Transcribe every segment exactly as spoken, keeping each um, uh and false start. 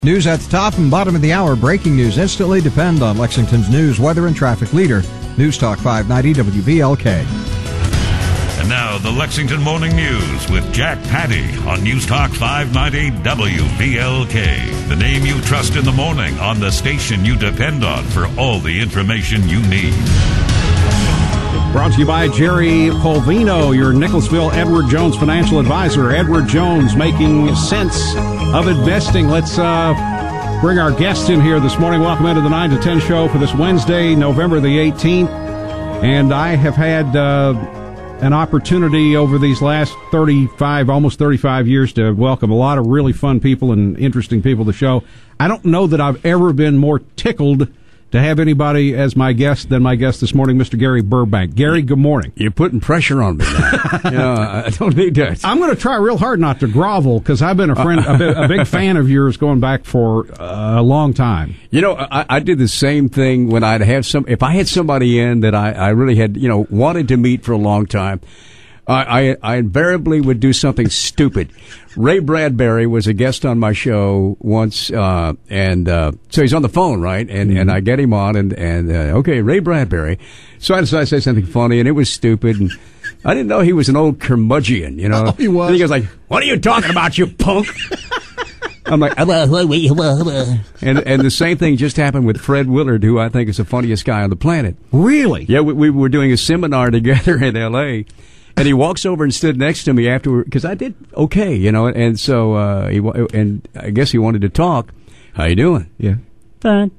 News at the top and bottom of the hour. Breaking news instantly. Depend on Lexington's news, weather, and traffic leader. News Talk five ninety W V L K. And now the Lexington Morning News with Jack Patty on News Talk five ninety W V L K. The name you trust in the morning on the station you depend on for all the information you need. Brought to you by Jerry Polvino, your Nicholsville Edward Jones financial advisor. Edward Jones, making sense of investing. Let's uh, bring our guests in here this morning. Welcome into the nine to ten show for this Wednesday, November the eighteenth. And I have had uh, an opportunity over these last thirty-five, almost thirty-five years to welcome a lot of really fun people and interesting people to the show. I don't know that I've ever been more tickled to have anybody as my guest than my guest this morning, Mister Gary Burbank. Gary, good morning. You're putting pressure on me now. You know, I don't need that. I'm going to try real hard not to grovel because I've been a friend, a, big, a big fan of yours going back for uh, a long time. You know, I, I did the same thing when I'd have some. If I had somebody in that I, I really had, you know, wanted to meet for a long time, I, I, I invariably would do something stupid. Ray Bradbury was a guest on my show once, uh, and uh, so he's on the phone, right? And mm-hmm. and I get him on, and and uh, okay, Ray Bradbury. So I decided to say something funny, and it was stupid, and I didn't know he was an old curmudgeon, you know. Oh, he was. And he goes like, "What are you talking about, you punk?" I'm like, and and the same thing just happened with Fred Willard, who I think is the funniest guy on the planet. Really? Yeah, we, we were doing a seminar together in L A And he walks over and stood next to me afterward because I did okay, you know. And so uh, he and I guess he wanted to talk. How you doing? Yeah, fine.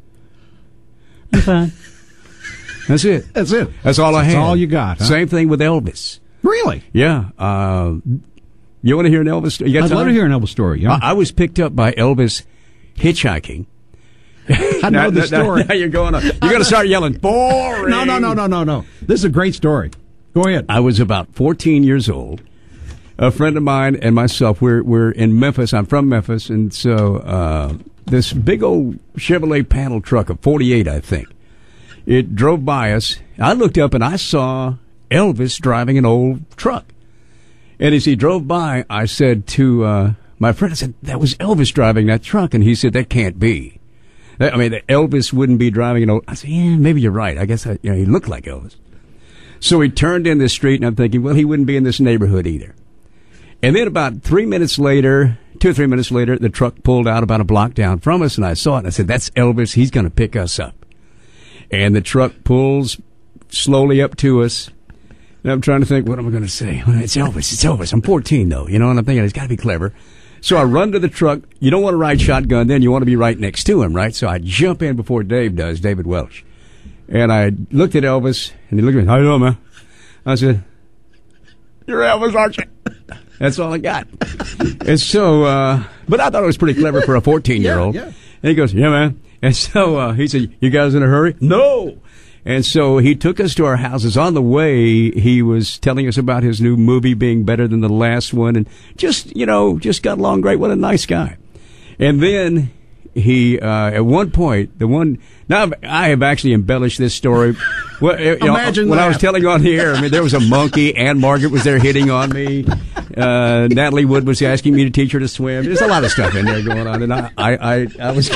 I'm fine. That's it. That's it. That's all I had. That's all you got. Huh? Same thing with Elvis. Really? Yeah. Uh, you want to hear an Elvis story? You got I'd time? love to hear an Elvis story. Yeah. I, I was picked up by Elvis hitchhiking. I know now, the now, story. Now you're going. You're going to start yelling. Boring. No, no, no, no, no, no. This is a great story. Go ahead. I was about fourteen years old. A friend of mine and myself, we're we're in Memphis. I'm from Memphis, and so uh, this big old Chevrolet panel truck, a forty-eight, I think, it drove by us. I looked up and I saw Elvis driving an old truck. And as he drove by, I said to uh, my friend, I said, "That was Elvis driving that truck." And he said, "That can't be. I mean, Elvis wouldn't be driving an old." I said, "Yeah, maybe you're right. I guess I, you know, he looked like Elvis." So he turned in the street, and I'm thinking, well, he wouldn't be in this neighborhood either. And then about three minutes later, two or three minutes later, the truck pulled out about a block down from us, and I saw it, and I said, "That's Elvis. He's going to pick us up." And the truck pulls slowly up to us, and I'm trying to think, what am I going to say? Well, it's Elvis. It's Elvis. I'm fourteen, though, you know, and I'm thinking, it's got to be clever. So I run to the truck. You don't want to ride shotgun then. You want to be right next to him, right? So I jump in before Dave does, David Welch. And I looked at Elvis, and he looked at me, "How you doing, man?" I said, "You're Elvis, aren't you?" That's all I got. And so, uh, but I thought it was pretty clever for a fourteen-year-old. Yeah, yeah. And he goes, "Yeah, man." And so uh, he said, "You guys in a hurry?" "No." And so he took us to our houses. On the way, he was telling us about his new movie being better than the last one, and just, you know, just got along great. What a nice guy. And then he, uh, at one point, the one, now I have actually embellished this story. Well, you know, Imagine when that. I was telling on the air, I mean, there was a monkey, Ann Margaret was there hitting on me. Uh, Natalie Wood was asking me to teach her to swim. There's a lot of stuff in there going on, and I, I, I, I was,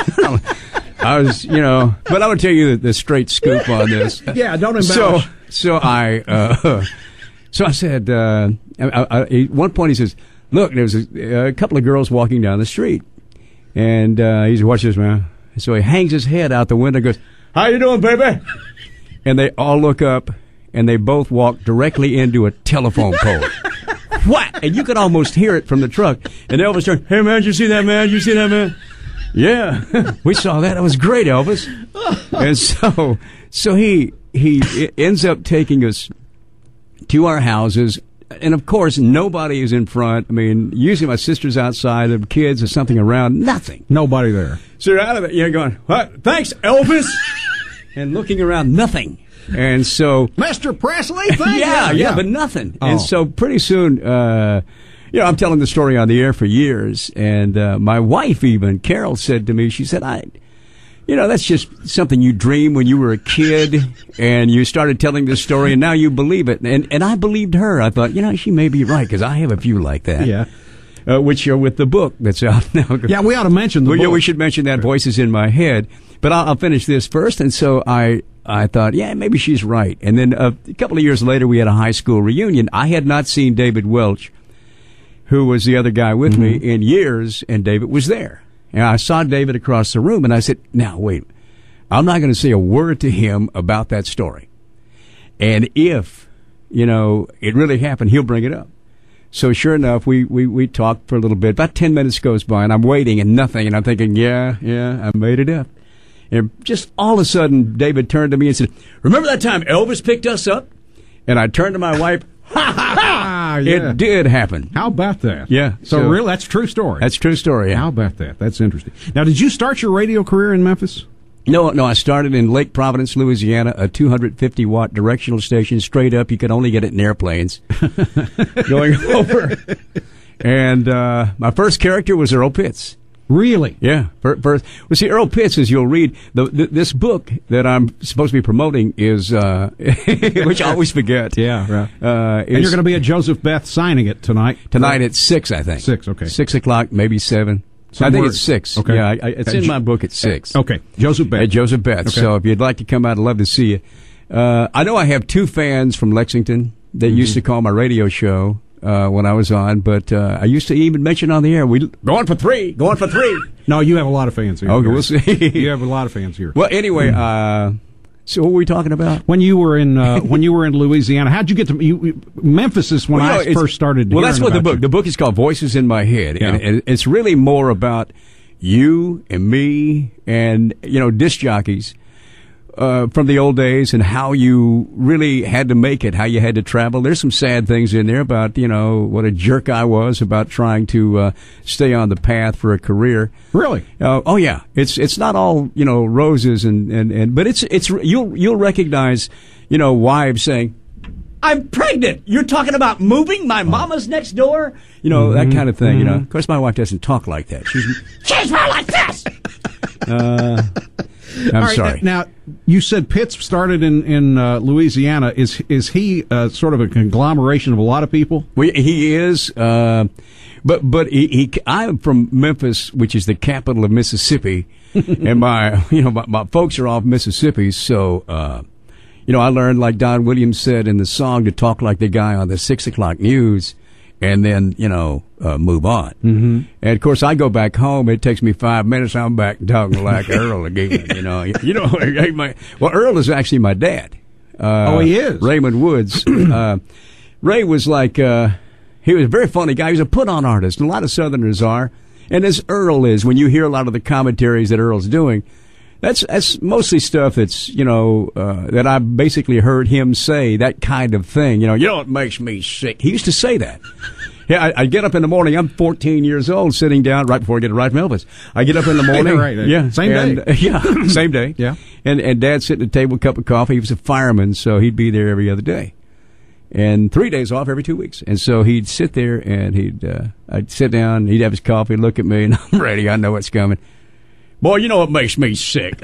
I was, you know, but I would tell you the, the straight scoop on this. Yeah, don't embellish. So, so I, uh, so I said, uh, I, I, at one point he says, "Look, there was a, a couple of girls walking down the street." And uh, he said, "Watch this, man." So he hangs his head out the window and goes, "How you doing, baby?" And they all look up, and they both walk directly into a telephone pole. What? And you could almost hear it from the truck. And Elvis turned, "Hey, man, did you see that, man? Did you see that, man?" "Yeah, we saw that. It was great, Elvis." And so so he he ends up taking us to our houses. And, of course, nobody is in front. I mean, usually my sister's outside, the kids or something around. Nothing. Nobody there. So you're out of it. You're going, "What? Thanks, Elvis." And looking around, nothing. And so, Mister Presley, thank yeah, you. yeah, but nothing. Oh. And so pretty soon, uh, you know, I'm telling the story on the air for years. And uh, my wife even, Carol, said to me, she said, I... You know, that's just something you dream when you were a kid, and you started telling this story, and now you believe it. And and I believed her. I thought, you know, she may be right, because I have a few like that. Yeah. uh, which are with the book that's out now. Yeah, we ought to mention the well, book. Yeah, we should mention that. Voices in My Head. But I'll, I'll finish this first. And so I, I thought, yeah, maybe she's right. And then uh, a couple of years later, we had a high school reunion. I had not seen David Welch, who was the other guy with mm-hmm. me, in years, and David was there. And I saw David across the room, and I said, now, wait, I'm not going to say a word to him about that story. And if, you know, it really happened, he'll bring it up. So sure enough, we, we, we talked for a little bit. About ten minutes goes by, and I'm waiting and nothing, and I'm thinking, yeah, yeah, I made it up. And just all of a sudden, David turned to me and said, remember that time Elvis picked us up? And I turned to my wife, ha, ha, ha! Yeah. It did happen. How about that? Yeah. So, so real, that's a true story. That's a true story, yeah. How about that? That's interesting. Now, did you start your radio career in Memphis? No, no, I started in Lake Providence, Louisiana, a two hundred fifty watt directional station, straight up. You could only get it in airplanes going over. And uh, my first character was Earl Pitts. Really? Yeah. First, well, see, Earl Pitts, as you'll read, the, the, this book that I'm supposed to be promoting is, uh, which I always forget. Yeah, right. Uh, and you're going to be at Joseph Beth signing it tonight? Tonight at six, I think. Six, okay. Six o'clock, maybe seven. Somewhere. I think it's six. Okay. Yeah, I, I, it's in my book at six. Okay. Joseph Beth. At Joseph Beth. Okay. So if you'd like to come out, I'd love to see you. Uh, I know I have two fans from Lexington that mm-hmm. used to call my radio show uh, when I was on, but uh, I used to even mention on the air, we going for three, going for three. No, you have a lot of fans here. Okay, we'll see. You have a lot of fans here. Well, anyway, uh, so what were we talking about? When you were in uh, when you were in Louisiana, how'd you get to you, Memphis? Is when well, I you know, first started. Well, that's what the book. You. The book is called Voices in My Head, yeah. and, and it's really more about you and me and you know disc jockeys uh, from the old days and how you really had to make it, how you had to travel. There's some sad things in there about you know what a jerk I was about trying to uh, stay on the path for a career. Really? Uh, oh yeah, it's it's not all you know roses and, and, and but it's it's you'll you'll recognize you know wives saying, I'm pregnant. You're talking about moving? My mama's next door? You know, mm-hmm. that kind of thing, mm-hmm. you know. Of course, my wife doesn't talk like that. She's, she's more like this! Uh, I'm All right, sorry. Now, you said Pitts started in, in uh, Louisiana. Is is he uh, sort of a conglomeration of a lot of people? Well, he is. Uh, but but he, he, I'm from Memphis, which is the capital of Mississippi. and my, you know, my, my folks are off Mississippi, so... Uh, You know, I learned, like Don Williams said in the song, to talk like the guy on the six o'clock news and then, you know, uh, move on. Mm-hmm. And, of course, I go back home. It takes me five minutes. I'm back talking like Earl again, you know. You know, well, Earl is actually my dad. Uh, oh, he is? Raymond Woods. uh, Ray was like, uh, he was a very funny guy. He was a put-on artist. A lot of Southerners are. And as Earl is, when you hear a lot of the commentaries that Earl's doing, That's that's mostly stuff that's, you know, uh, that I basically heard him say, that kind of thing. You know, you know what makes me sick? He used to say that. Yeah, I, I get up in the morning. I'm fourteen years old, sitting down right before I get to ride from Elvis. I get up in the morning. right, right. Yeah. Same and, day. Uh, yeah, same day. Yeah. And, and Dad sitting at the table, cup of coffee. He was a fireman, so he'd be there every other day. And three days off every two weeks. And so he'd sit there, and he'd uh, I'd sit down, he'd have his coffee, look at me, and I'm ready. I know what's coming. Boy, you know what makes me sick?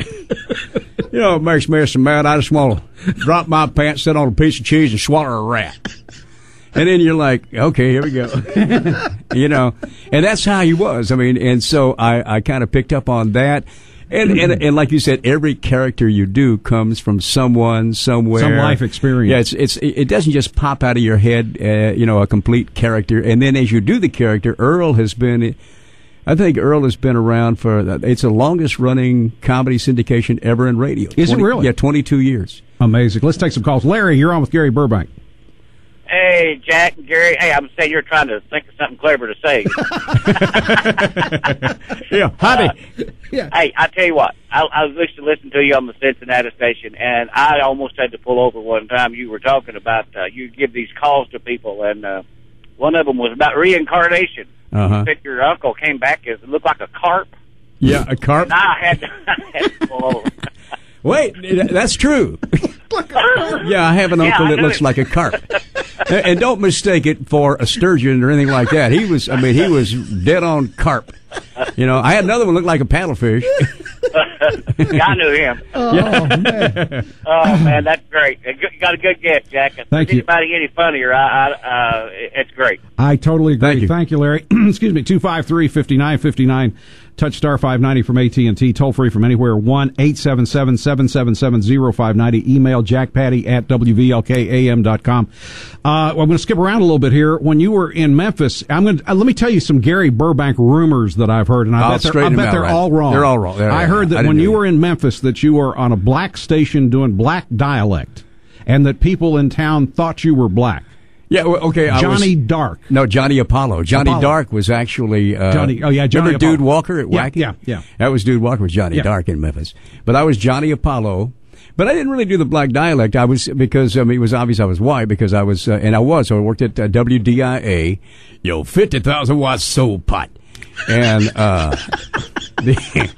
You know what makes me so mad? I just want to drop my pants, sit on a piece of cheese, and swallow a rat. And then you're like, okay, here we go. You know, and that's how he was. I mean, and so I, I kind of picked up on that. And, and and like you said, every character you do comes from someone, somewhere. Some life experience. Yeah, it's, it's, it doesn't just pop out of your head, uh, you know, a complete character. And then as you do the character, Earl has been... I think Earl has been around for, it's the longest running comedy syndication ever in radio. Is twenty, it really? Yeah, twenty-two years. Amazing. Let's take some calls. Larry, you're on with Gary Burbank. Hey, Jack and Gary. Hey, I'm saying you're trying to think of something clever to say. Yeah, howdy. Uh, yeah. Hey, I tell you what, I, I was listening, listening to you on the Cincinnati station, and I almost had to pull over one time. You were talking about, uh, you give these calls to people, and uh, one of them was about reincarnation. Uh-huh. You said your uncle came back as it looked like a carp. Yeah, a carp. And I had to, I had to pull over. Wait, that's true. Yeah, I have an uncle yeah, that looks it. like a carp. and, and don't mistake it for a sturgeon or anything like that. He was, I mean, he was dead on carp. You know, I had another one look like a paddlefish. I knew him. Oh, man. Oh, man, that's great. You got a good guess, Jack. If Thank you. anybody any funnier, I, I, uh, it's great. I totally agree. Thank you. Thank you, Larry. Excuse me, two five three, five nine five nine. Touch star five ninety from A T and T. Toll free from anywhere, one eight seven seven, seven seven seven, zero five nine zero. Email jackpatty at W V L K A M dot com. Uh, well, I'm going to skip around a little bit here. When you were in Memphis, I'm going to, uh, let me tell you some Gary Burbank rumors that I've heard, and I I'll bet they're, I straighten bet them out, they're right. all wrong. They're all wrong. They're, I heard that I when didn't you do were in Memphis that you were on a black station doing black dialect, and that people in town thought you were black. Yeah, well, okay. I Johnny was, Dark. No, Johnny Apollo. Johnny Apollo. Dark was actually uh, Johnny. Oh yeah, Johnny. remember Apollo. Dude Walker at Yeah, Wacky? yeah, yeah. That was Dude Walker with Johnny Yeah. Dark in Memphis. But I was Johnny Apollo. But I didn't really do the black dialect. I was because I mean it was obvious I was white because I was uh, and I was. So I worked at uh, W D I A, yo, fifty thousand watt soul pot, and uh, the,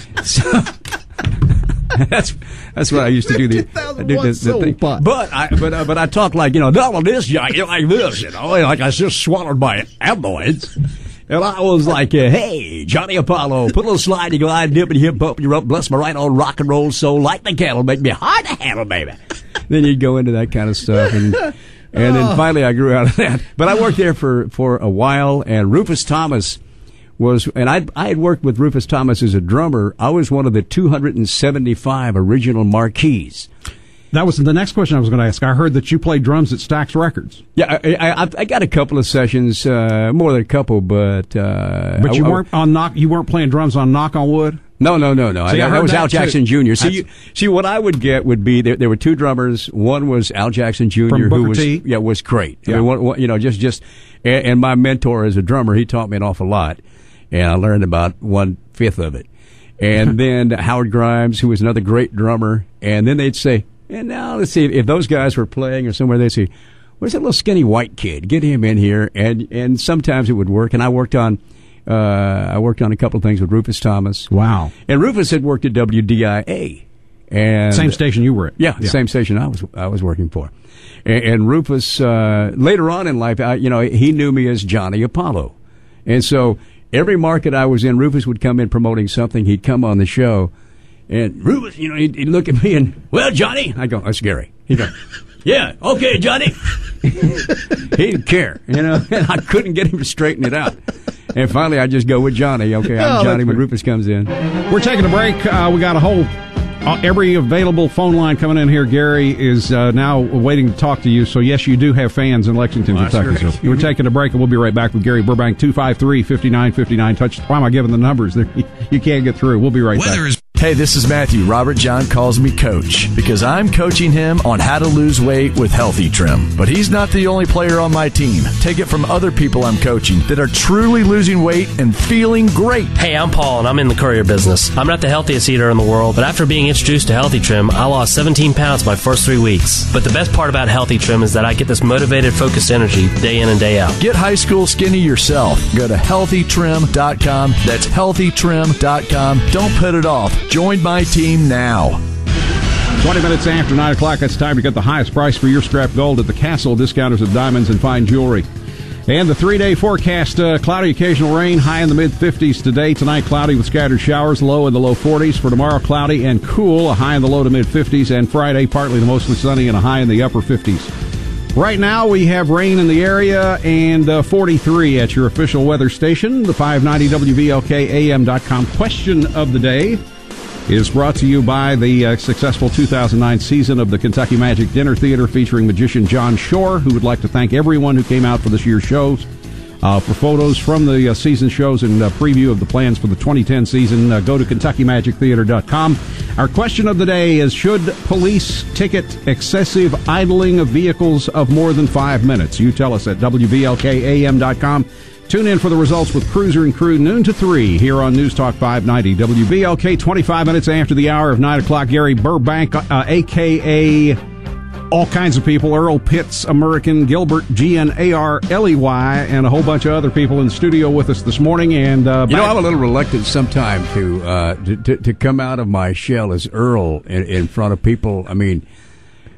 so, that's that's what I used to do. The, fifty thousand do watt the, the soul thing. pot. But I but uh, but I talk like you know all of this like like this you know like I just swallowed my ammoids. And I was like, uh, hey, Johnny Apollo, put a little slidey glide, dip and hip up your up, bless my right old rock and roll soul, like the cattle, make me hard to handle, baby. Then you'd go into that kind of stuff. And and then finally I grew out of that. But I worked there for, for a while, and Rufus Thomas was, and I I had worked with Rufus Thomas as a drummer. I was one of the two hundred seventy-five original marquees. That was the next question I was going to ask. I heard that you played drums at Stax Records. Yeah, I, I, I got a couple of sessions, uh, more than a couple, but uh, But you I, weren't on knock. You weren't playing drums on Knock on Wood. No, no, no, no. See, I I, that heard was that Al too. Jackson Junior See, That's- you, see, what I would get would be there. There were two drummers. One was Al Jackson Junior From Booker who was T. yeah was great. Yeah. I mean, one, one, you know, just just and, and my mentor as a drummer, he taught me an awful lot, and I learned about one fifth of it. And then Howard Grimes, who was another great drummer, and then they'd say, and now let's see if those guys were playing or somewhere, they'd say, where's that little skinny white kid? Get him in here, and and sometimes it would work. And I worked on. Uh, I worked on a couple of things with Rufus Thomas. Wow. And Rufus had worked at W D I A. And Same station you were at. Yeah, same station I was I was working for. And, and Rufus, uh, later on in life, I, you know, he knew me as Johnny Apollo. And so every market I was in, Rufus would come in promoting something. He'd come on the show. And Rufus, you know, he'd, he'd look at me and, well, Johnny. I go, that's Gary. He'd go, yeah, okay, Johnny. He didn't care, you know, and I couldn't get him to straighten it out. And finally, I just go with Johnny. Okay, I'm Oh, Johnny that's when great. Rufus comes in. We're taking a break. Uh, we got a whole uh, every available phone line coming in here. Gary is uh, now waiting to talk to you. So yes, you do have fans in Lexington, Well, that's Kentucky. great. So we're taking a break, and we'll be right back with Gary Burbank. Two five three, five nine five nine. Touch. Why am I giving the numbers? You can't get through. We'll be right Weather back. is Hey, this is Matthew. Robert John calls me Coach because I'm coaching him on how to lose weight with Healthy Trim. But he's not the only player on my team. Take it from other people I'm coaching that are truly losing weight and feeling great. Hey, I'm Paul, and I'm in the courier business. I'm not the healthiest eater in the world, but after being introduced to Healthy Trim, I lost seventeen pounds my first three weeks. But the best part about Healthy Trim is that I get this motivated, focused energy day in and day out. Get high school skinny yourself. Go to healthy trim dot com. That's healthy trim dot com. Don't put it off. Join my team now. twenty minutes after nine o'clock, it's time to get the highest price for your scrap gold at the Castle Discounters of Diamonds and Fine Jewelry. And the three-day forecast, uh, cloudy, occasional rain, high in the mid-fifties today. Tonight, cloudy with scattered showers, low in the low forties. For tomorrow, cloudy and cool, a high in the low to mid-fifties. And Friday, partly to mostly sunny and a high in the upper fifties. Right now, we have rain in the area and uh, forty-three at your official weather station, the five ninety W V L K A M dot com. Question of the day is brought to you by the uh, successful two thousand nine season of the Kentucky Magic Dinner Theater featuring magician John Shore, who would like to thank everyone who came out for this year's shows. Uh, for photos from the uh, season shows and uh, preview of the plans for the twenty ten season, uh, go to Kentucky Magic Theater dot com. Our question of the day is, should police ticket excessive idling of vehicles of more than five minutes? You tell us at W V L K A M dot com. Tune in for the results with Cruiser and Crew noon to three here on News Talk five ninety. W V L K, twenty-five minutes after the hour of nine o'clock. Gary Burbank, uh, a k a all kinds of people, Earl Pitts, American, Gilbert, G N A R L E Y, and a whole bunch of other people in the studio with us this morning. And uh, You know, back- I'm a little reluctant sometime to uh, to, to to come out of my shell as Earl in, in front of people. I mean,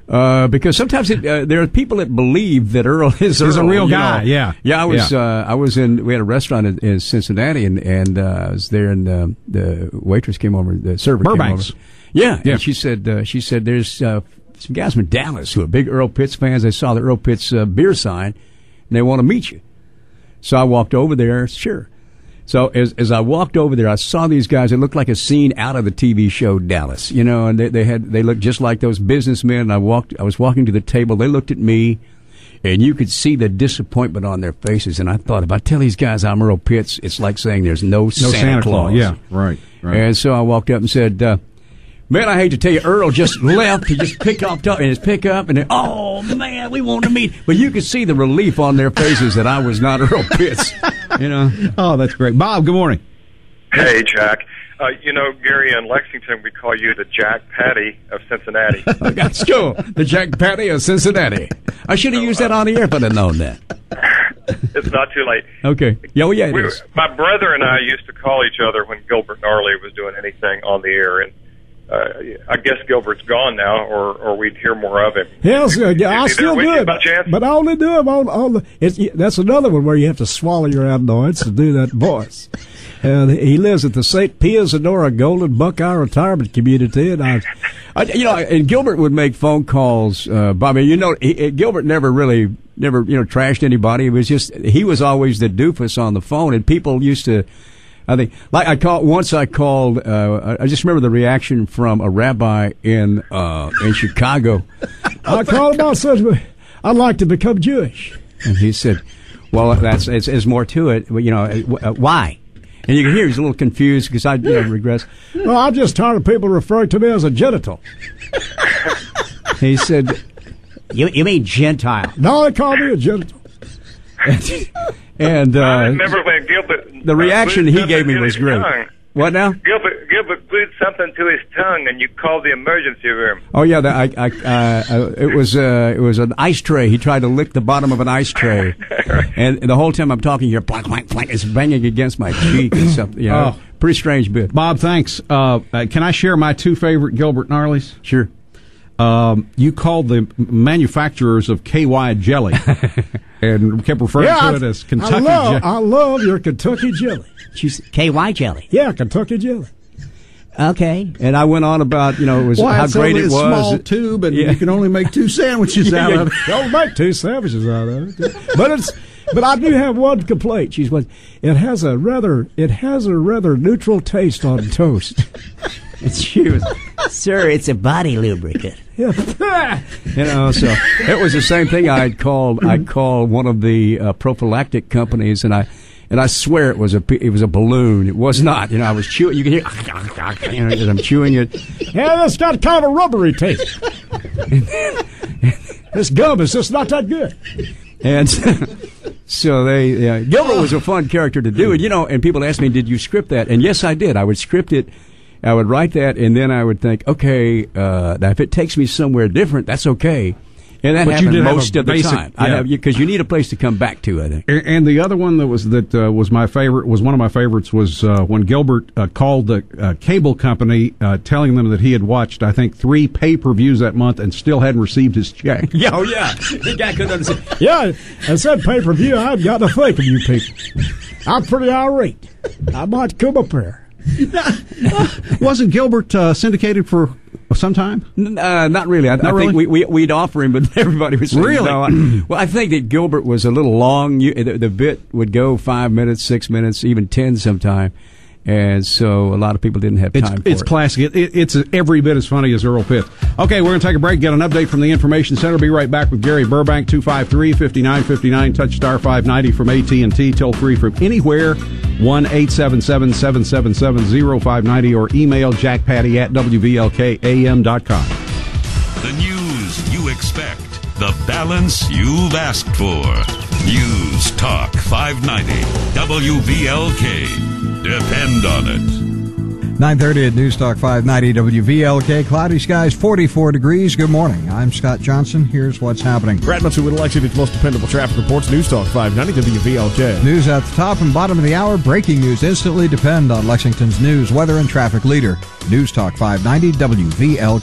Uh, because sometimes it, uh, there are people that believe that Earl is He's Earl, a real you guy. know. Yeah, yeah. I was yeah. Uh, I was in. We had a restaurant in, in Cincinnati, and and uh, I was there, and uh, the waitress came over. The server Burbanks. came over. Yeah, yeah. And she said uh, she said there's uh, some guys from Dallas who are big Earl Pitts fans. They saw the Earl Pitts uh, beer sign, and they want to meet you. So I walked over there. Sure. So as as I walked over there, I saw these guys. It looked like a scene out of the T V show Dallas, you know, and they, they had they looked just like those businessmen. And I walked, I was walking to the table. They looked at me, and you could see the disappointment on their faces. And I thought, if I tell these guys I'm Earl Pitts, it's like saying there's no, no Santa, Santa Claus. Claus. Yeah, right, right. And so I walked up and said, uh, "Man, I hate to tell you, Earl just left. He just picked off in his pickup, and then, oh man, we want to meet." But you could see the relief on their faces that I was not Earl Pitts. You know. Oh, that's great, Bob. Good morning. Hey, Jack. Uh, you know, Gary, in Lexington, we call you the Jack Patty of Cincinnati. Let's go. The Jack Patty of Cincinnati. I should have used that on the air if I'd have known that. It's not too late. Okay. Yeah, well, yeah, it we, is. My brother and I used to call each other when Gilbert Gnarly was doing anything on the air, and uh, I guess Gilbert's gone now, or, or we'd hear more of him. Yes, uh, yeah, I Is he still there with do you it, by chance? but I only do it on, on the. It's, that's another one where you have to swallow your adenoids to do that voice. And he lives at the Saint Pia Zadora Golden Buckeye Retirement Community, and I, I, you know, and Gilbert would make phone calls. Uh, Bobby, you know, he, Gilbert never really, never, you know, trashed anybody. It was just he was always the doofus on the phone, and people used to. I think, like I called once. I called. Uh, I just remember the reaction from a rabbi in uh, in Chicago. I called him out and said, "I'd like to become Jewish." And he said, "Well, that's it's, it's more to it. You know, uh, why?" And you can hear he's a little confused because I, you know, regress. Well, I'm just tired of people referring to me as a genital. He said, "You you mean Gentile?" No, they call me a genital. And uh, I remember when Gilbert... the reaction uh, he gave me was great. Tongue. What now? Gilbert Gilbert glued something to his tongue, and you called the emergency room. Oh yeah, the, I, I, uh, it was uh, it was an ice tray. He tried to lick the bottom of an ice tray, and, and the whole time I'm talking here, blank, blank, blank, it's banging against my cheek and something. You know, Oh. pretty strange bit. Bob, thanks. Uh, uh, can I share my two favorite Gilbert Gnarlies? Sure. Um, you called the manufacturers of K Y jelly and kept referring Yeah, to it as I Kentucky love, jelly. I love your Kentucky jelly. She's K Y jelly. Yeah, Kentucky jelly. Okay. And I went on about, you know, it was Why, how it's great only it a was. small tube, and Yeah. you can only make two sandwiches out of it. Don't make two sandwiches out of it. But it's but I do have one complaint. She's what it has a rather it has a rather neutral taste on toast. She was, sir, it's a body lubricant. Yeah. You know, so it was the same thing. I had called. I called one of the uh, prophylactic companies, and I and I swear it was a it was a balloon. It was not. You know, I was chewing. You can hear, you know, as I'm chewing it. Yeah, it's got kind of a rubbery taste. This gum is just not that good. And so they, yeah, Gilbert was a fun character to do. And, you know, and people ask me, did you script that? And yes, I did. I would script it. I would write that, and then I would think, okay, uh, now if it takes me somewhere different, that's okay. And that But you happened did have most a of the basic- time. I yeah. have because you need a place to come back to, I think. And and the other one that was that uh, was my favorite was one of my favorites was uh, when Gilbert uh, called the uh, cable company, uh, telling them that he had watched I think three pay per views that month and still hadn't received his check. Yeah, oh yeah. The guy couldn't understand. Yeah, I said pay per view. I hadn't got to think of you people. I'm pretty irate. I might come up here. Wasn't Gilbert uh, syndicated for some time? Uh, not really. I, Not I really? think we, we, we'd offer him, but everybody was saying, Really? no. I, well, I think that Gilbert was a little long. You, the, the bit would go five minutes, six minutes, even ten sometime. And so a lot of people didn't have It's, time for it's it. classic. It, it, it's every bit as funny as Earl Pitt. Okay, we're going to take a break, get an update from the Information Center. Be right back with Gary Burbank, two five three, five nine five nine, touch star five ninety from A T and T, toll free from anywhere, one eight seven seven, seven seven seven, zero five nine zero, or email jackpatty at W V L K A M dot com. The news you expect, the balance you've asked for. News Talk five ninety, W V L K. Depend on it. nine thirty at News Talk five ninety W V L K. Cloudy skies, forty-four degrees. Good morning. I'm Scott Johnson. Here's what's happening. Brad Munson with Lexington's most dependable traffic reports. News Talk five ninety W V L K. News at the top and bottom of the hour. Breaking news instantly depend on Lexington's news, weather, and traffic leader. News Talk five ninety W V L K.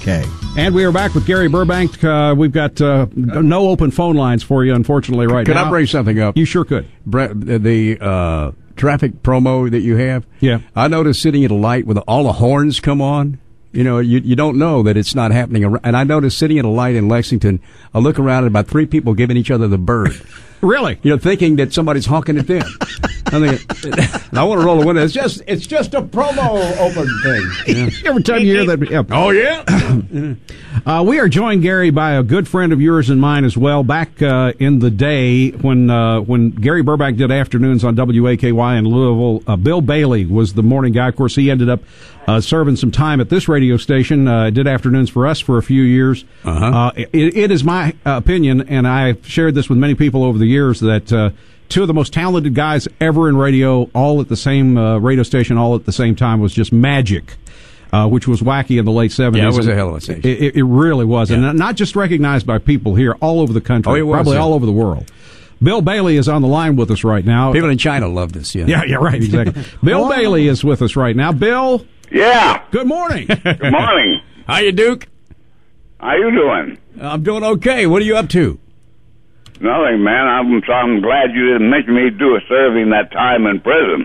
And we are back with Gary Burbank. Uh, we've got uh, no open phone lines for you, unfortunately, right could now. Could I bring something up? You sure could. Brett, the uh, traffic promo that you have. Yeah. I noticed sitting at a light with all the horns come on. You know, you you don't know that it's not happening. And I noticed sitting at a light in Lexington, I look around at about three people giving each other the bird. Really? You know, thinking that somebody's honking at them. I think, and I want to roll the window. It's just, it's just a promo open thing. Yeah. Every time you hear that, yeah. Oh yeah. uh, we are joined, Gary, by a good friend of yours and mine as well. Back uh, in the day when uh, when Gary Burbank did afternoons on W A K Y in Louisville, uh, Bill Bailey was the morning guy. Of course, he ended up uh, serving some time at this radio station. Uh, did afternoons for us for a few years. Uh-huh. Uh, it, it is my opinion, and I've shared this with many people over the years, that uh, two of the most talented guys ever in radio, all at the same uh, radio station, all at the same time, was just magic, uh, which was wacky in the late seventies. Yeah, it was a hell of a station. It, it, it really was, yeah. and not just recognized by people here all over the country, oh, it was, probably yeah. all over the world. Bill Bailey is on the line with us right now. People in China love this, yeah. Yeah, yeah, right, exactly. Bill Bailey is with us right now. Bill? Yeah. Good morning. Good morning. How you, Duke? How you doing? I'm doing okay. What are you up to? Nothing, man. I'm, I'm glad you didn't make me do a serving that time in prison.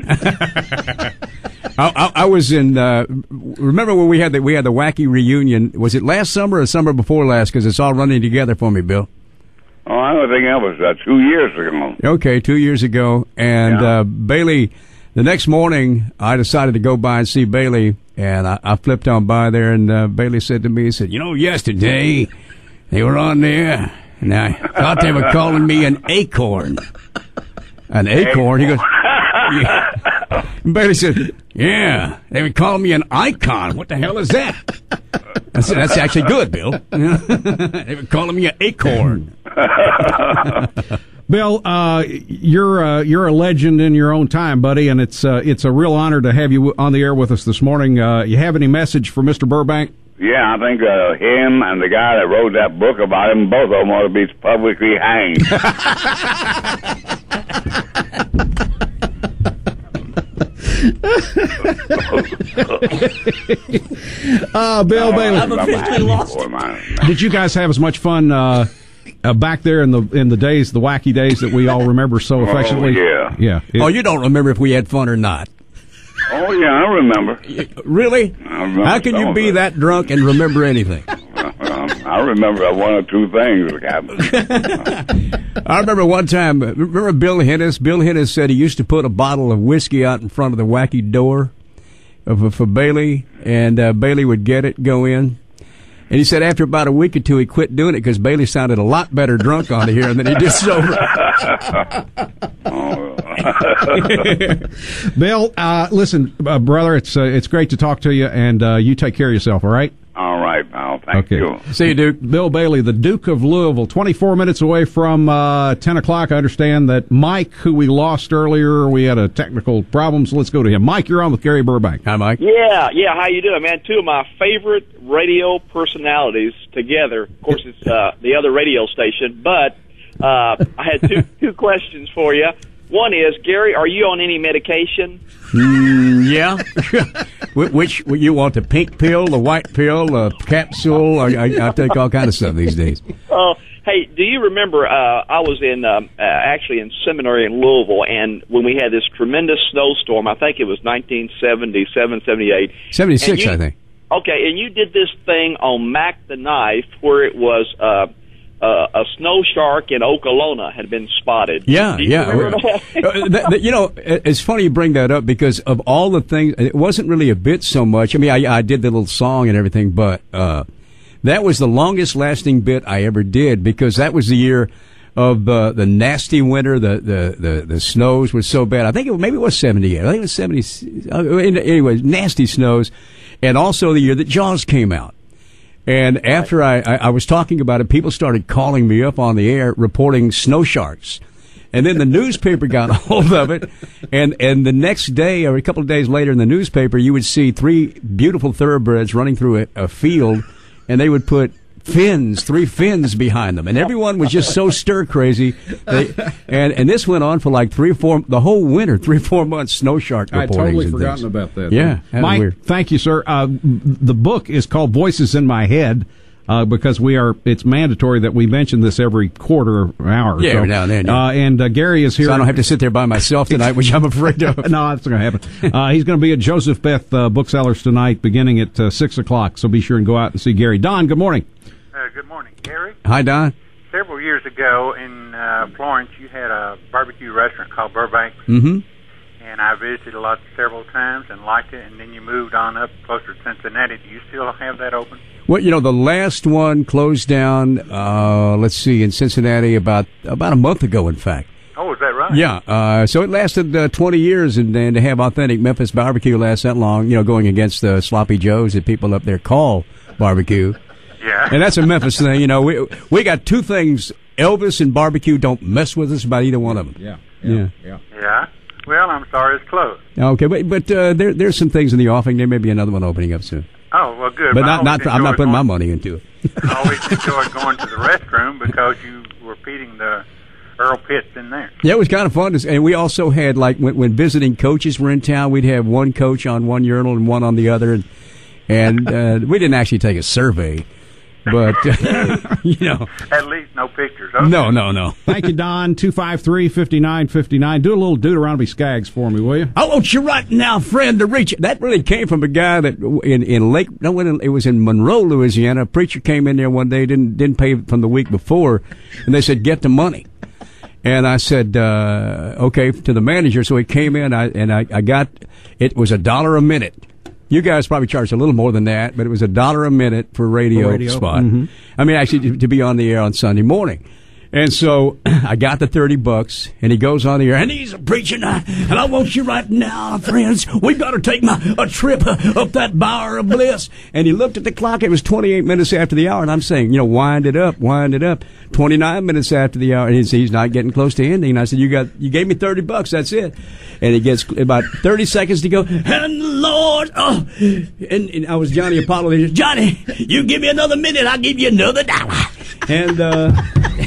I, I, I was in. Uh, remember when we had the we had the wacky reunion? Was it last summer or summer before last? Because it's all running together for me, Bill. Oh, I don't think that was uh, two years ago. Okay, two years ago, and Yeah. uh, Bailey. The next morning, I decided to go by and see Bailey, and I, I flipped on by there, and uh, Bailey said to me, he said, "You know, yesterday they were on there, and I thought they were calling me an acorn." An acorn? He goes, yeah. And Bailey said, "Yeah, they were calling me an icon. What the hell is that?" I said, "That's actually good, Bill." They were calling me an acorn. Bill, uh, you're uh, you're a legend in your own time, buddy, and it's uh, it's a real honor to have you on the air with us this morning. Uh, you have any message for Mister Burbank? Yeah, I think uh, him and the guy that wrote that book about him, both of them ought to be publicly hanged. uh, Bill Oh, Bailey. I'm officially lost. Did you guys have as much fun uh, uh, back there in the in the days, the wacky days that we all remember so affectionately? Oh, yeah. Yeah. It- Oh, you don't remember if we had fun or not. Oh, yeah, I remember. Really? I remember How can some you of be it. that drunk and remember anything? Um, I remember one or two things that happened. I remember one time, remember Bill Hennis? Bill Hennis said he used to put a bottle of whiskey out in front of the wacky door of, for Bailey, and uh, Bailey would get it, go in. And he said after about a week or two, he quit doing it because Bailey sounded a lot better drunk on here than he did sober. Bill, uh, listen, uh, brother, it's uh, it's great to talk to you, and uh, you take care of yourself, all right? All right, pal. Thank Okay. you. See you, Duke. Bill Bailey, the Duke of Louisville, twenty-four minutes away from uh, ten o'clock. I understand that Mike, who we lost earlier, we had a technical problem, so let's go to him. Mike, you're on with Gary Burbank. Hi, Mike. Yeah, yeah. How you doing, man? Two of my favorite radio personalities together. Of course, it's uh, the other radio station, but uh, I had two two questions for you. One is, Gary, are you on any medication? Mm, yeah. Wh- Which you want, the pink pill, the white pill, the capsule? I, I, I take all kind of stuff these days. Oh, hey, do you remember? Uh, I was in um, uh, actually in seminary in Louisville, and when we had this tremendous snowstorm, I think it was nineteen seventy-seven, seventy-eight, seventy-six, you, I think. Okay, and you did this thing on Mac the Knife where it was uh, uh, a snow shark in Okolona had been spotted. Yeah, Do you yeah. remember that? Uh, that- that- you know, it's funny you bring that up because of all the things, it wasn't really a bit so much. I mean, I, I did the little song and everything, but uh, that was the longest lasting bit I ever did because that was the year of uh, the nasty winter. The, the, the, the snows were so bad. I think it, maybe it was seventy-eight. I think it was seventy. Uh, anyway, nasty snows. And also the year that Jaws came out. And after I, I, I was talking about it, people started calling me up on the air reporting snow sharks. And then the newspaper got a hold of it. And, and the next day, or a couple of days later in the newspaper, you would see three beautiful thoroughbreds running through a, a field, and they would put fins, three fins behind them. And everyone was just so stir crazy. They, and, and this went on for like three or four, the whole winter, three or four months, snow shark I had reportings. totally and forgotten things. about that. Yeah. that was Mike, weird. thank you, sir. Uh, the book is called Voices in My Head. Uh, because we are, it's mandatory that we mention this every quarter hour. Yeah, so, every now and then. Yeah. Uh, and uh, Gary is here. So I don't have to sit there by myself tonight, which I'm afraid of. No, that's not going to happen. Uh, he's going to be at Joseph Beth uh, Booksellers tonight, beginning at uh, six o'clock. So be sure and go out and see Gary. Don, good morning. Uh, good morning, Gary. Hi, Don. Several years ago in uh, Florence, you had a barbecue restaurant called Burbank. Mm-hmm. And I visited a lot several times and liked it, and then you moved on up closer to Cincinnati. Do you still have that open? Well, you know, the last one closed down, uh, let's see, in Cincinnati about about a month ago, in fact. Oh, is that right? Yeah. Uh, so it lasted uh, twenty years, and then to have authentic Memphis barbecue last that long, you know, going against the Sloppy Joes that people up there call barbecue. Yeah. And that's a Memphis thing. You know, we we got two things. Elvis and barbecue don't mess with us about either one of them. Yeah. Yeah. Yeah. Yeah. Well, I'm sorry it's closed. Okay, but but uh, there there's some things in the offing. There may be another one opening up soon. Oh, well, good. But I not not. always I'm not enjoyed putting my going- money into it. I always enjoyed going to the restroom because you were feeding the Earl Pitts in there. Yeah, it was kind of fun. To, and we also had, like, when, when visiting coaches were in town, we'd have one coach on one urinal and one on the other. And, and uh, we didn't actually take a survey, but, uh, you know. At least no pictures. Okay. No, no, no. Thank you, Don. two five three, five nine five nine. Do a little Deuteronomy Skaggs for me, will you? I want you right now, friend, to reach it. That really came from a guy that in, in Lake, no, it was in Monroe, Louisiana. A preacher came in there one day, didn't didn't pay from the week before, and they said, get the money. And I said, uh, okay, to the manager. So he came in, I, and I, I got, it was a dollar a minute. You guys probably charged a little more than that, but it was a dollar a minute for a radio, For radio. spot. Mhm. I mean, actually, to, to be on the air on Sunday morning. And so I got the thirty bucks, and he goes on the air, and he's preaching, uh, and I want you right now, friends, we've got to take my, a trip uh, up that Bower of Bliss. And he looked at the clock, it was twenty-eight minutes after the hour, and I'm saying, you know, wind it up, wind it up. twenty-nine minutes after the hour, and he's, he's not getting close to ending. And I said, you got, you gave me thirty bucks, that's it. And he gets about thirty seconds to go, and the Lord, oh, and, and I was Johnny Apollo, and he said, Johnny, you give me another minute, I'll give you another dollar. And, uh,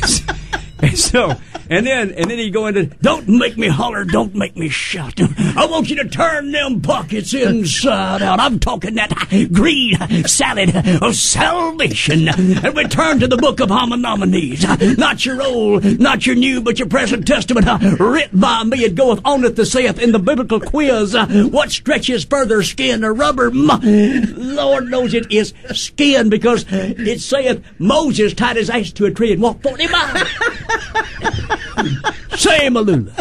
and so, and then, and then he go into, don't make me holler, don't make me shout. I want you to turn them pockets inside out. I'm talking that green salad of salvation. And we turn to the book of Homonomides. Not your old, not your new, but your present testament, written by me. It goeth on it, the saith in the biblical quiz. What stretches further, skin or rubber? Lord knows it is skin, because it saith Moses tied his ass to a tree and walked forty miles. Say Malula.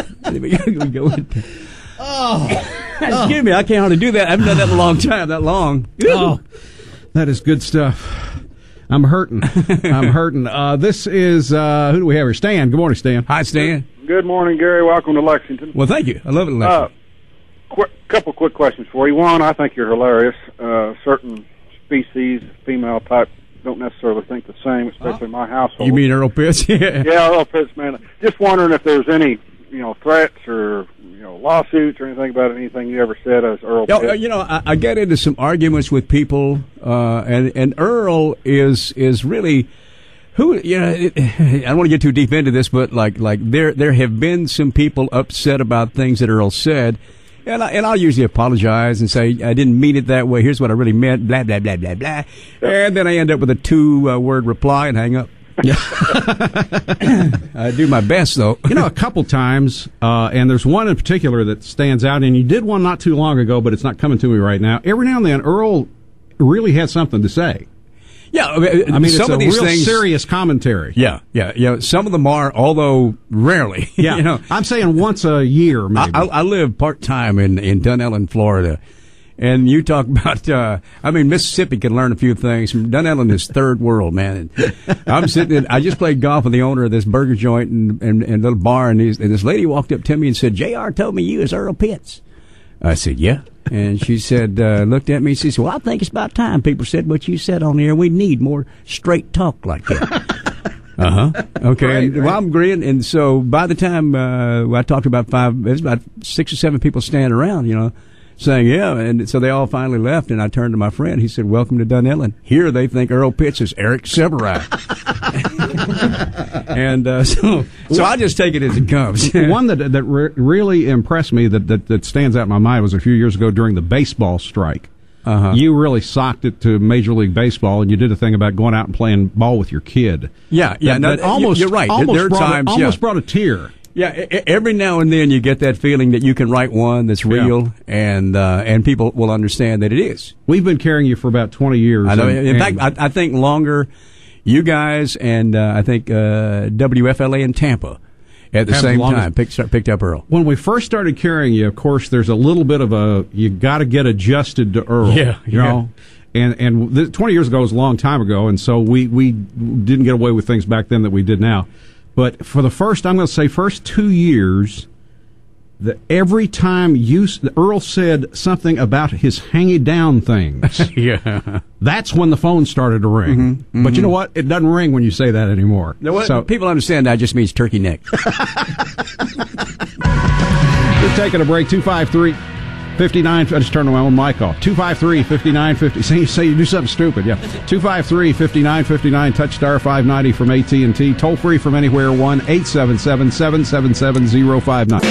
Oh, excuse me, I can't hardly do that. I haven't done that in a long time. That long. Oh, that is good stuff. I'm hurting. I'm hurting. Uh, this is uh, who do we have here? Stan. Good morning, Stan. Hi, Stan. Good morning, Gary. Welcome to Lexington. Well, thank you. I love it, in Uh, Lexington. qu- couple quick questions for you. One, I think you're hilarious. Uh, certain species, female type, don't necessarily think the same, especially in my household. You mean Earl Pitts? Yeah. Yeah, Earl Pitts, man. Just wondering if there's any, you know, threats or, you know, lawsuits or anything about anything you ever said as Earl You know, Pitts. uh, you know, I, I get into some arguments with people, uh, and and Earl is is really who. You know, it, I don't want to get too deep into this, but like like there there have been some people upset about things that Earl said. And, I, and I'll usually apologize and say, I didn't mean it that way. Here's what I really meant, blah, blah, blah, blah, blah. And then I end up with a two-word reply and hang up. I do my best, though. You know, a couple times, uh, and there's one in particular that stands out, and you did one not too long ago, but it's not coming to me right now. Every now and then, Earl really had something to say. Yeah, I mean, I mean some it's of a these real things, serious commentary. Yeah, yeah, yeah. Some of them are, although rarely. Yeah, you know, I'm saying once a year, maybe. I, I, I live part time in in Dunellen, Florida, and you talk about. Uh, I mean, Mississippi can learn a few things. Dunellen is third world, man. And I'm sitting. In, I just played golf with the owner of this burger joint and and, and little bar, and, and this lady walked up to me and said, J R told me you is Earl Pitts. I said, yeah. And she said, uh, looked at me and she said, well, I think it's about time people said what you said on there. We need more straight talk like that. uh-huh. Okay. Right, and, right. Well, I'm agreeing. And so by the time uh, I talked about five, there's about six or seven people standing around, you know, saying, yeah. And so they all finally left. And I turned to my friend. He said, welcome to Dunellen. Here they think Earl Pitts is Eric Severai. and uh, so so I just take it as it comes. One that that re- really impressed me that, that that stands out in my mind was a few years ago during the baseball strike. Uh-huh. you really socked it to Major League Baseball, and you did a thing about going out and playing ball with your kid. Yeah, yeah, that, no, that almost, you're right. Almost there are brought times, a, almost yeah. brought a tear. Yeah, every now and then you get that feeling that you can write one that's real, yeah. and uh, and people will understand that it is. We've been carrying you for about twenty years. I know. And, in and fact, I, I think longer. You guys and uh, I think uh, W F L A in Tampa at the same time picked picked up Earl. When we first started carrying you, of course, there's a little bit of a you got to get adjusted to Earl. Yeah, you yeah. know. And and th- twenty years ago was a long time ago, and so we, we didn't get away with things back then that we did now. But for the first, I'm going to say, first two years, the, every time you Earl said something about his hanging down things, yeah, that's when the phone started to ring. Mm-hmm, mm-hmm. But you know what? It doesn't ring when you say that anymore. No, what, so people understand that just means turkey neck. We're taking a break. two five three, five nine I just turned my own mic off. two five three, five nine five zero. Say you say you do something stupid, yeah. two five three, five nine five nine, touch star five ninety from A T and T. Toll free from anywhere, one eight seven seven, seven seven seven, zero five nine.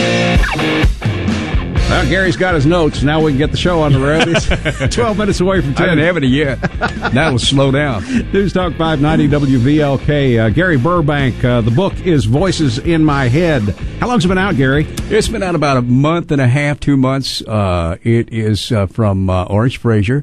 Well, Gary's got his notes. Now we can get the show on the road. It's twelve minutes away from ten. I didn't have any yet. That'll slow down. News Talk five ninety W V L K. Uh, Gary Burbank. Uh, the book is Voices in My Head. How long's it been out, Gary? It's been out about a month and a half, two months. Uh, it is uh, from uh, Orange Fraser.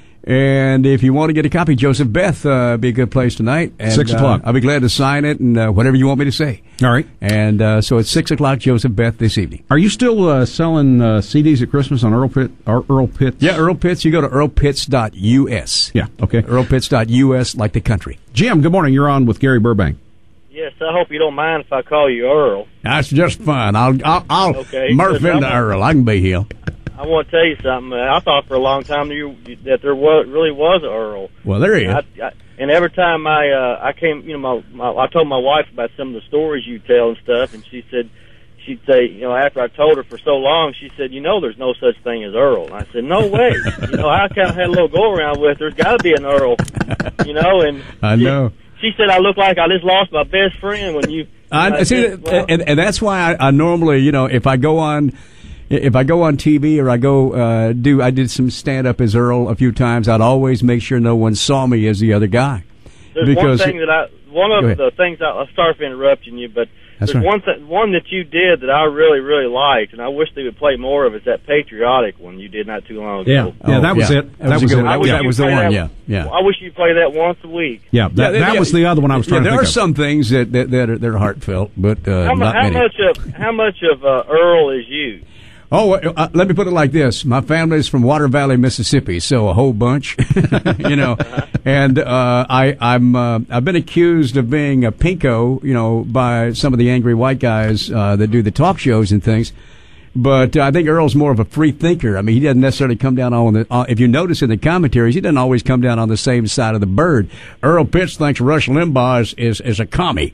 And if you want to get a copy, Joseph Beth uh, be a good place tonight. And, Six o'clock. Uh, I'll be glad to sign it and uh, whatever you want me to say. All right. And uh, so it's six o'clock, Joseph Beth this evening. Are you still uh, selling uh, C Ds at Christmas on Earl Pitt? Or Earl Pitts? Yeah, Earl Pitts. You go to earl pitts dot U S. Yeah, okay. earl pitts dot U S, like the country. Jim, good morning. You're on with Gary Burbank. Yes, I hope you don't mind if I call you Earl. That's just fine. I'll I'll, I'll okay, morph into Earl. I can be here. I want to tell you something. Uh, I thought for a long time you, that there was, really was an Earl. Well, there he is. I, I, and every time I uh, I came, you know, my, my I told my wife about some of the stories you tell and stuff, and she said, she'd say, you know, after I told her for so long, she said, you know, there's no such thing as Earl. And I said, no way. You know, I kind of had a little go around with. There's got to be an Earl. You know, and I she, know. She said I look like I just lost my best friend when you. I, I see, said, well, and, and that's why I, I normally, you know, if I go on. If I go on T V or I go uh, do, I did some stand up as Earl a few times. I'd always make sure no one saw me as the other guy. There's because one thing that I, one of the things I, I'm sorry for interrupting you, but That's there's right. one th- one that you did that I really really liked, and I wish they would play more of. It's that patriotic one you did not too long ago. Yeah, yeah, Oh, that was yeah. it. That That was was a it. good one. I wish That you'd was the play one, that- yeah, yeah. I wish you'd play that once a week. Yeah, that, Yeah, that yeah, was the other one I was yeah, trying there to are think of. some things that that, that are they're heartfelt, but uh, How, mu- not how many. much of how much of uh, Earl is you? Oh, uh, let me put it like this: my family is from Water Valley, Mississippi, so a whole bunch, you know. And uh, I, I'm uh, I've been accused of being a pinko, you know, by some of the angry white guys uh, that do the talk shows and things. But uh, I think Earl's more of a free thinker. I mean, he doesn't necessarily come down on the. Uh, if you notice in the commentaries, he doesn't always come down on the same side of the bird. Earl Pitts thinks Rush Limbaugh is is, is a commie.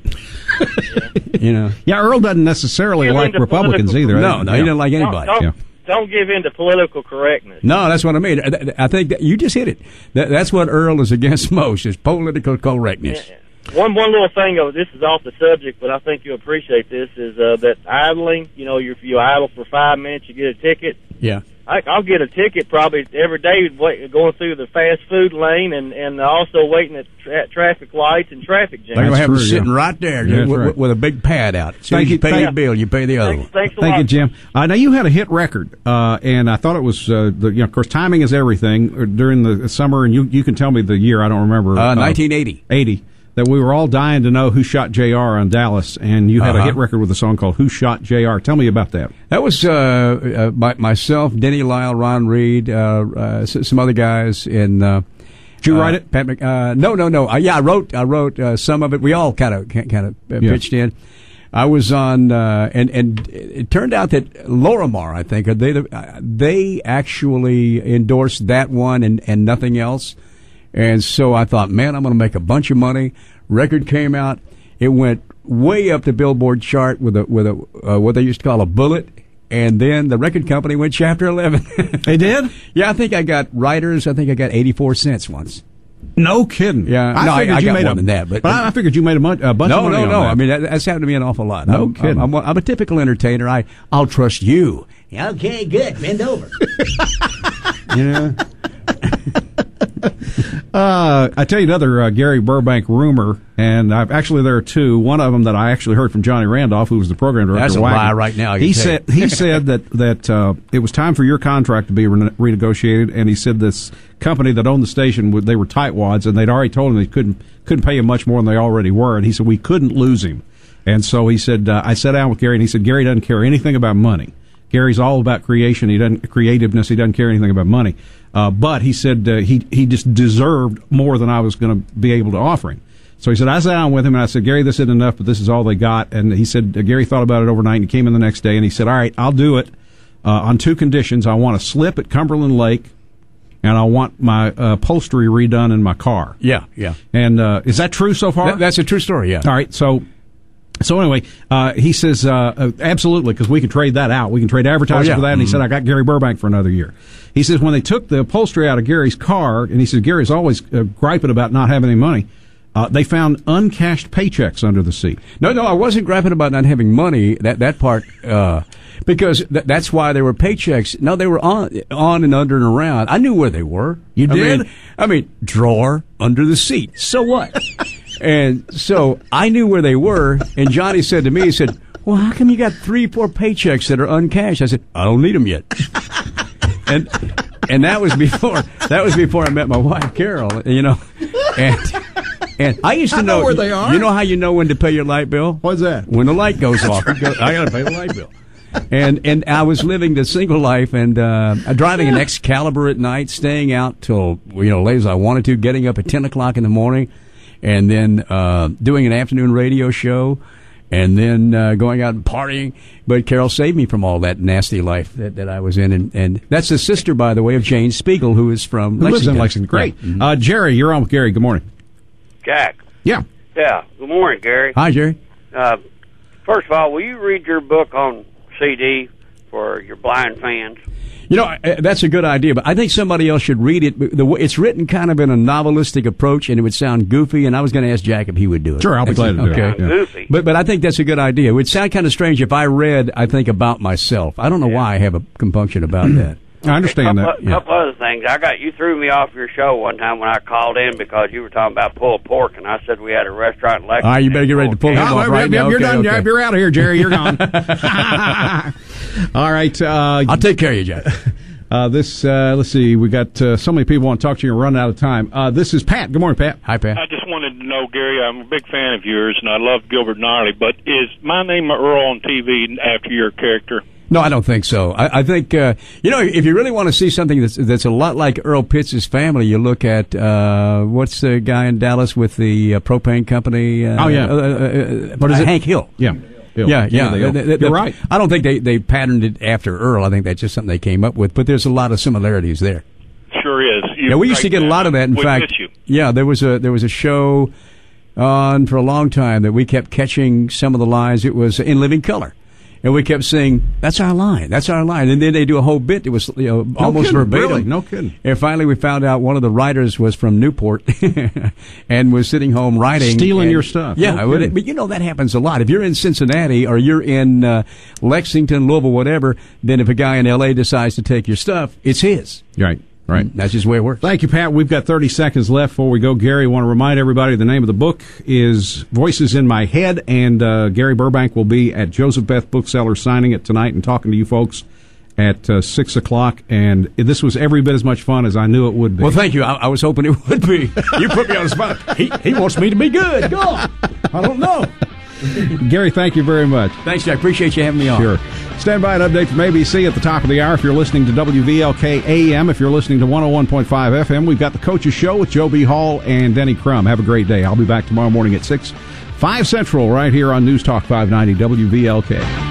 You know. Yeah, Earl doesn't necessarily Give like into Republicans political- either. No, no, he doesn't like anybody. Don't, Yeah. don't give in to political correctness. No, that's what I mean. I- I think that you just hit it. That, that's what Earl is against most is political correctness. One one little thing, oh, this is off the subject, but I think you'll appreciate this, is uh, that idling, you know, if you idle for five minutes, you get a ticket. Yeah. I, I'll get a ticket probably every day wait, going through the fast food lane and, and also waiting at tra- traffic lights and traffic jams. They're going to have true, them sitting yeah. right there Yeah, that's with, right. with a big pad out. As soon Thank as you you- pay thank- your bill, you pay the other Thanks, one. thanks a Thank lot. you, Jim. Uh, now you had a hit record, uh, and I thought it was uh, the. You know, of course, timing is everything. uh, During the summer, and you you can tell me the year. I don't remember. Uh, nineteen eighty. Eighty. That we were all dying to know who shot J R on Dallas, and you had Uh-huh. a hit record with a song called "Who Shot J R." Tell me about that. That was uh, uh, my, myself, Denny Lyle, Ron Reed, uh, uh, s- some other guys. In uh, Did you uh, write it? Pat Mc, uh, no, no, no. Uh, yeah, I wrote. I wrote uh, some of it. We all kind of kind of uh, Yeah. pitched in. I was on, uh, and and it turned out that Lorimar, I think, they uh, they actually endorsed that one and, and nothing else. And so I thought, man, I'm going to make a bunch of money. Record came out. It went way up the Billboard chart with a with a uh, what they used to call a bullet. And then the record company went Chapter eleven. They did? Yeah, I think I got writers. I think I got eighty-four cents once. No kidding. Yeah, I no, I, figured I you got made more a, than that. But, but I, I figured you made a, mon- a bunch no, of money no, on no. that. I mean, that, that's happened to me an awful lot. No I'm, kidding. I'm, I'm, I'm a typical entertainer. I I'll trust you. Okay, good. Bend over. You know. Uh, I tell you another uh, Gary Burbank rumor, and I've actually there are two. One of them that I actually heard from Johnny Randolph, who was the program director. That's a lie right now. I He can tell said you. he said that that uh, it was time for your contract to be re- renegotiated, and he said this company that owned the station would- they were tightwads, and they'd already told him they couldn't couldn't pay him much more than they already were, and he said we couldn't lose him, and so he said uh, I sat down with Gary, and he said Gary doesn't care anything about money. Gary's all about creation. He doesn't creativeness. He doesn't care anything about money. Uh, but he said uh, he he just deserved more than I was going to be able to offer him. So he said I sat down with him and I said, Gary, this isn't enough, but this is all they got. And he said uh, Gary thought about it overnight and he came in the next day and he said, all right, I'll do it uh, on two conditions. I want a slip at Cumberland Lake, and I want my uh, upholstery redone in my car. Yeah, yeah. And uh, is that true so far? That, that's a true story. Yeah. All right, so. So anyway, uh, he says, uh, uh, absolutely, because we can trade that out. We can trade advertising Oh, yeah. for that. And he Mhm. said, I got Gary Burbank for another year. He says, when they took the upholstery out of Gary's car, and he says, Gary's always uh, griping about not having any money, uh, they found uncashed paychecks under the seat. No, no, I wasn't griping about not having money. That that part, uh, because th- that's why there were paychecks. No, they were on, on and under and around. I knew where they were. You I did? mean, I mean, drawer under the seat. So what? And so I knew where they were. And Johnny said to me, he said, "Well, how come you got three, four paychecks that are uncashed?" I said, "I don't need them yet." and and that was before that was before I met my wife, Carol. You know, and. And I used to I know know, where they are. You know how you know when to pay your light bill? What's that? When the light goes off. You go, I got to pay the light bill. And and I was living the single life and uh, driving an Excalibur at night, staying out till you know late as I wanted to, getting up at ten o'clock in the morning, and then uh, doing an afternoon radio show, and then uh, going out and partying. But Carol saved me from all that nasty life that, that I was in, and, and that's the sister, by the way, of Jane Spiegel, who is from Who Lexington. lives in Lexington. Great. Yeah. Mhm. Uh, Jerry, you're on with Gary. Good morning. Jack. Yeah. Yeah. Good morning, Gary. Hi, Jerry. Uh, first of all, will you read your book on C D for your blind fans? You know, uh, that's a good idea, but I think somebody else should read it. The way it's written kind of in a novelistic approach, and it would sound goofy, and I was going to ask Jack if he would do it. Sure, I'll be glad to do okay. it. Yeah. Goofy. But but I think that's a good idea. It would sound kind of strange if I read, I think, about myself. I don't know why I have a compunction about that. I understand a that. couple, yeah. couple other things. I got you threw me off your show one time when I called in because you were talking about pulled pork, and I said we had a restaurant in Lexington. All right, you better get ready to pull him Oh, off yep, right yep, now. You're Okay, done. okay. You're out of here, Jerry. You're gone. All right. Uh, I'll take care of you, Jack. Uh, this, uh, let's see, we got uh, so many people want to talk to you and run out of time. Uh, this is Pat. Good morning, Pat. Hi, Pat. I just wanted to know, Gary, I'm a big fan of yours, and I love Gilbert Gnarly, but is My Name Earl on T V after your character? No, I don't think so. I, I think, uh, you know, if you really want to see something that's that's a lot like Earl Pitts' family, you look at, uh, what's the guy in Dallas with the uh, propane company? Uh, Oh, yeah. Uh, uh, What is it? Hank Hill. Yeah. Hill. Yeah, yeah. the Hill. They- they- You're right. I don't think they, they patterned it after Earl. I think that's just something they came up with, but there's a lot of similarities there. Sure is. You Yeah, we used to get a lot of that. In we fact, miss you. yeah, there was a there was a show on for a long time that we kept catching some of the lines. It was In Living Color, and we kept saying, "That's our line. That's our line." And then they do a whole bit. It was you know almost kidding, verbatim. really, no kidding. And finally, we found out one of the writers was from Newport and was sitting home writing, Stealing and- your stuff. Yeah, No but, kidding. but you know that happens a lot. If you're in Cincinnati or you're in uh, Lexington, Louisville, whatever, then if a guy in L A decides to take your stuff, it's his. Right. Right. That's just the way it works. Thank you, Pat. We've got thirty seconds left before we go. Gary, I want to remind everybody the name of the book is Voices in My Head, and uh, Gary Burbank will be at Joseph Beth Bookseller signing it tonight and talking to you folks at uh, six o'clock. And this was every bit as much fun as I knew it would be. Well, thank you. I, I was hoping it would be. You put me on the spot. He, he wants me to be good. Go on. I don't know. Gary, thank you very much. Thanks, Jack. Appreciate you having me on. Sure. Stand by an update from A B C at the top of the hour if you're listening to W V L K A M. If you're listening to one oh one point five F M, we've got the Coach's Show with Joe B. Hall and Denny Crum. Have a great day. I'll be back tomorrow morning at six, five Central, right here on News Talk five ninety W V L K.